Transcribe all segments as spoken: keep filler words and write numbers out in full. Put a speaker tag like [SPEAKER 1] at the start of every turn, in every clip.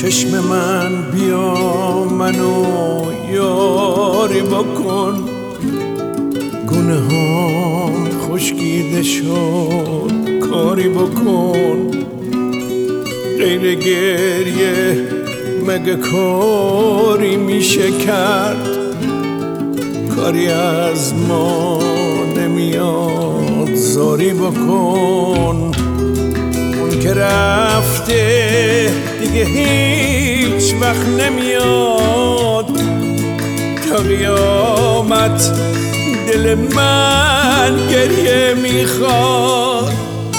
[SPEAKER 1] چشم من بیا منو یاری بکن، گونه هام خشکیده شد کاری بکن. غیر گریه مگه کاری میشه کرد؟ کاری از ما نمیاد زاری بکن. اون که رفته دیگه هیچ وقت نمیاد، تا قیامت دل من گریه میخواد.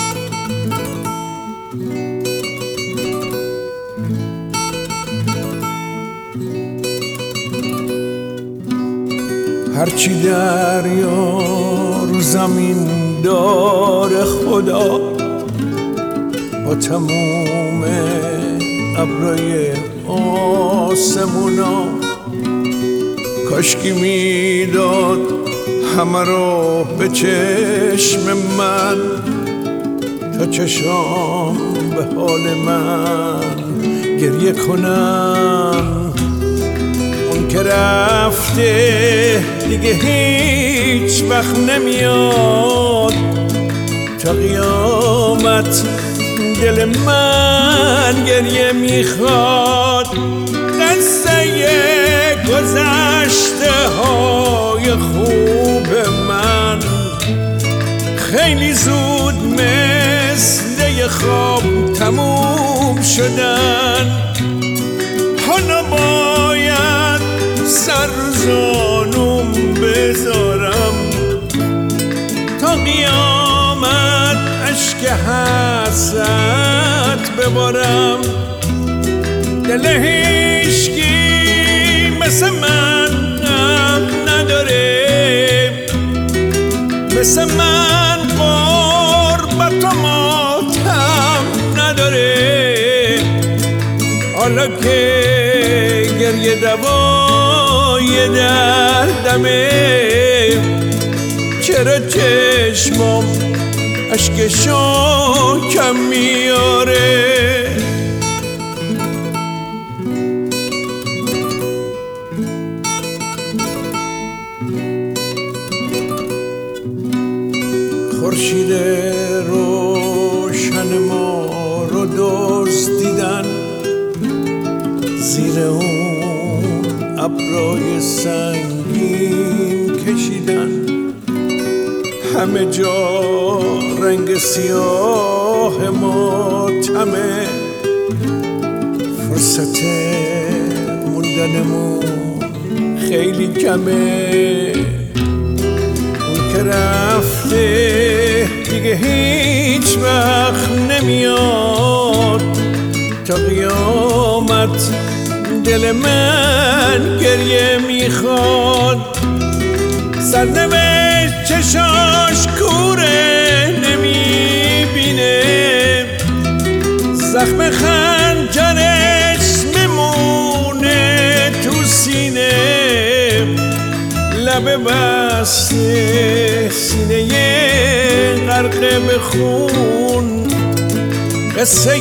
[SPEAKER 1] هرچی دریا رو زمین داره خدا، با تموم ابرای آسمونا، کاشکی میداد همه رو به چشم من، تا چشام به حال من گریه کنن. اون که رفته دیگه هیچ وقت نمیاد، تا قیامت دل من گریه میخواد. قصه گذشته های خوب من خیلی زود مثل یه خواب تموم شدن. حالا باید سر زانوم بذارم، تا قیامت اشک حسرت ببارم. دل هیچکی مثل من نداره، مثل من غربت و ماتم نداره. حالا که گریه دوای دردمه، چرا چشمم اشکشو کم میاره؟ خورشید روشن ما رو دزدیدن، زیر اون ابرای سنگین کشیدن. همه جا رنگ سیاه ماتمه، فرصت موندنمون خیلی کمه. اون که رفته دیگه هیچ وقت نمیاد، تا قیامت دل من گریه میخواد. سرنوشت چشاش کوره نمیبینه، زخم خنجرش میمونه تو سینه. لب بسته سینه غرق به خون، قصه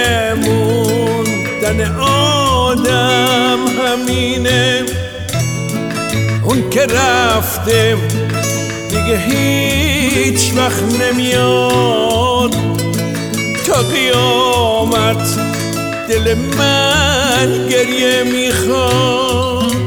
[SPEAKER 1] موندن آدم همینه. اون که رفته دیگه هیچ وقت نمیاد، تا قیامت دل من گریه میخواد.